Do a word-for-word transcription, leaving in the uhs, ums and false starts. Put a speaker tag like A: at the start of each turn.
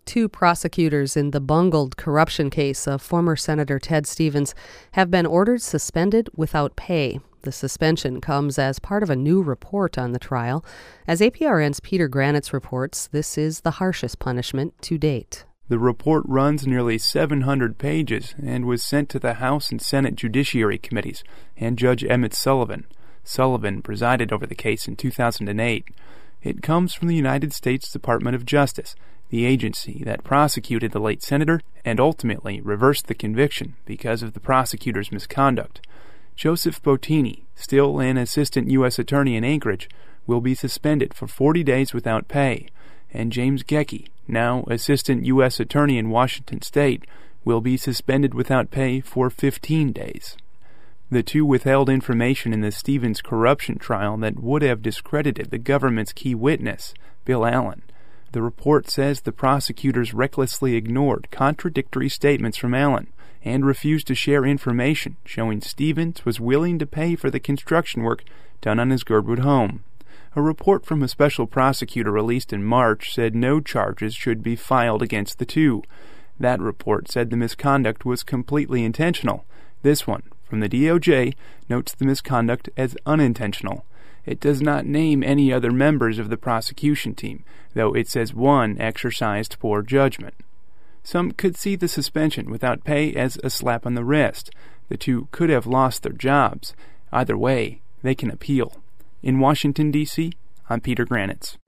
A: Two prosecutors in the bungled corruption case of former Senator Ted Stevens have been ordered suspended without pay. The suspension comes as part of a new report on the trial. As A P R N's Peter Granitz reports, this is the harshest punishment to date.
B: The report runs nearly seven hundred pages and was sent to the House and Senate Judiciary Committees and Judge Emmett Sullivan. Sullivan presided over the case in two thousand eight. It comes from the United States Department of Justice, the agency that prosecuted the late senator and ultimately reversed the conviction because of the prosecutor's misconduct. Joseph Bottini, still an assistant U S attorney in Anchorage, will be suspended for forty days without pay, and James Gecky, now assistant U S attorney in Washington State, will be suspended without pay for fifteen days. The two withheld information in the Stevens corruption trial that would have discredited the government's key witness, Bill Allen. The report says the prosecutors recklessly ignored contradictory statements from Allen and refused to share information showing Stevens was willing to pay for the construction work done on his Girdwood home. A report from a special prosecutor released in March said no charges should be filed against the two. That report said the misconduct was completely intentional. This one, from the D O J, notes the misconduct as unintentional. It does not name any other members of the prosecution team, though it says one exercised poor judgment. Some could see the suspension without pay as a slap on the wrist. The two could have lost their jobs. Either way, they can appeal. In Washington, D C, I'm Peter Granitz.